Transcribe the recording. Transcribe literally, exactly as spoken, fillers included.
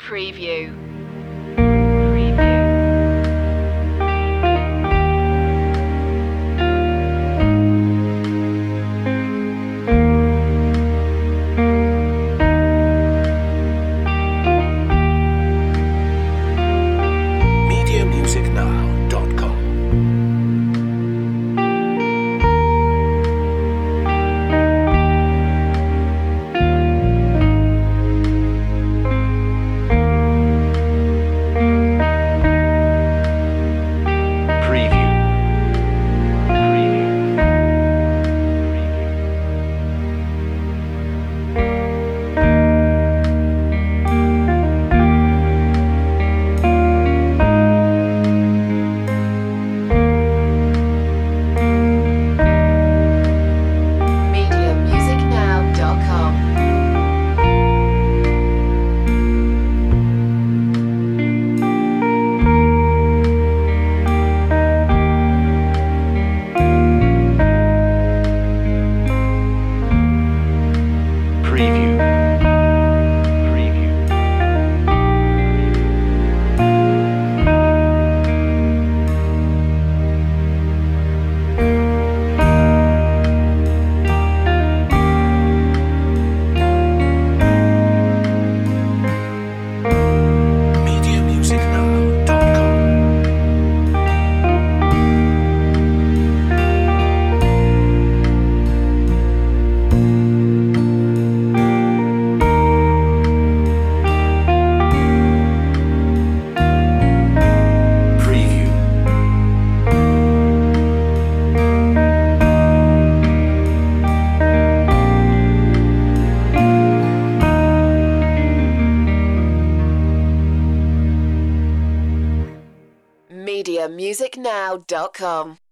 Preview. media music now dot com. Preview. media music now dot com. Preview. Preview. media music now dot com. Preview. media music now dot com.